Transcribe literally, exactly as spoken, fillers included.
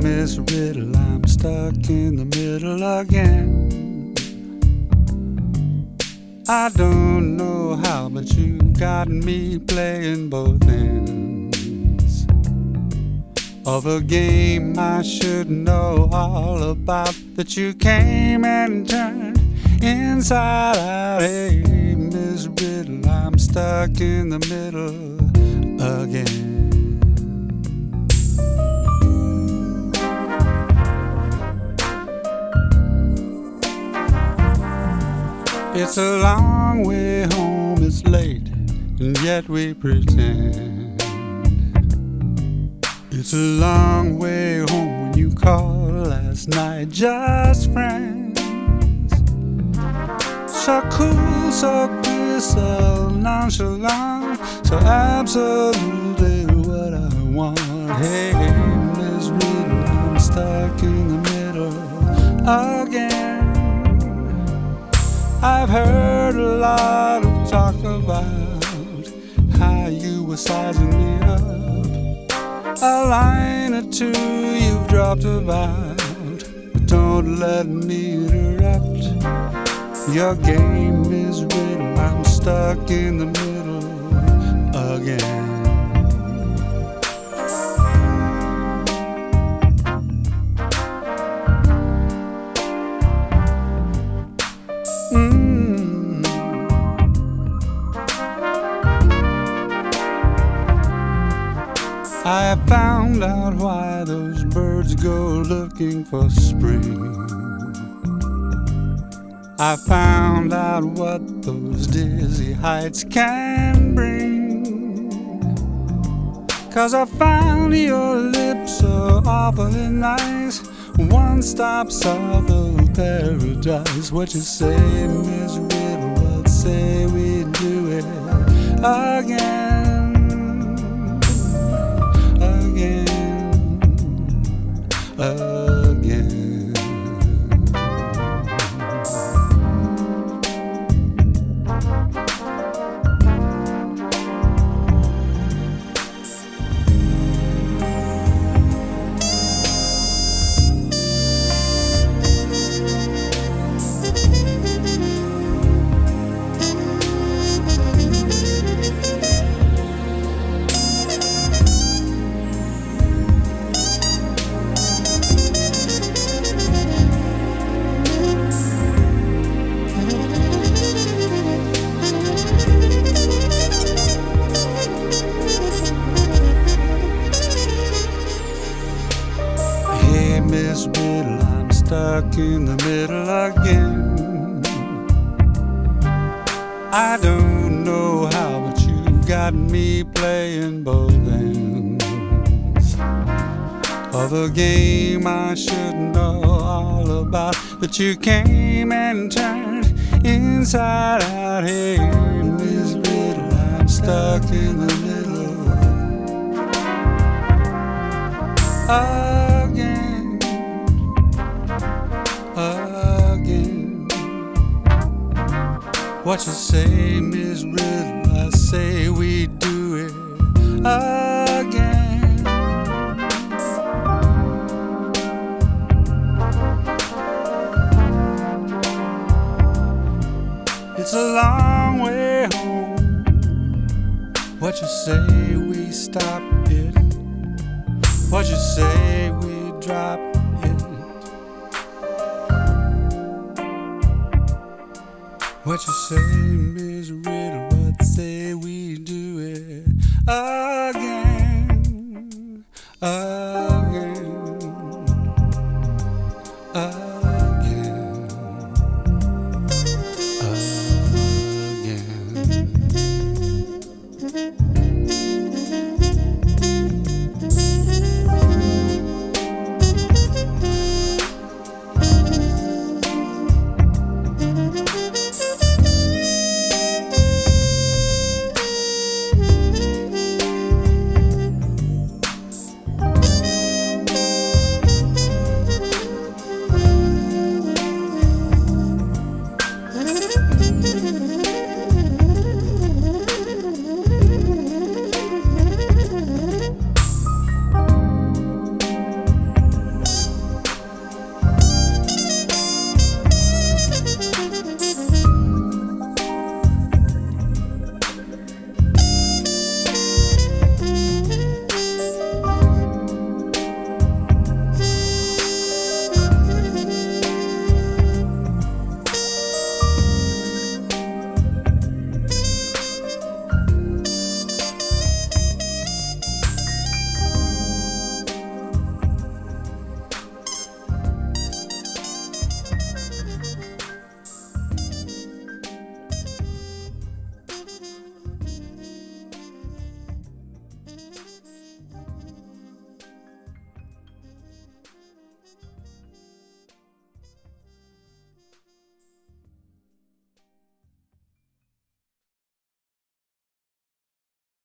Miss Riddle, I'm stuck in the middle again. I don't know how, but you got me playing both ends of a game I should know all about, that you came and turned inside out. Hey, Miss Riddle, I'm stuck in the middle again. It's a long way home, it's late, and yet we pretend. It's a long way home when you called last night, just friends. So cool, so clear, so nonchalant, so absolutely what I want. Hey, Miss Riddle, I'm stuck in the middle again. I've heard a lot of talk about how you were sizing me up. A line or two you've dropped about, but don't let me interrupt your game, Miss Riddle. I'm stuck in the middle again. Mm. I have found out why those birds go looking for spring. I found out what those dizzy heights can bring. 'Cause I found your lips so awfully nice, one stop south of paradise. What you say, Miss Riddle? What say we do it again, again, again? Miss Riddle, I'm stuck in the middle again. I don't know how, but you've got me playing both ends of a game I should know all about, that you came and turned inside out. Hey, Miss Riddle, I'm stuck in the middle again. Again. What you say, Miss Riddle? I say we do it again. It's a long way home. What you say we stop it? What you say we drop it? What you say, Miss Riddle?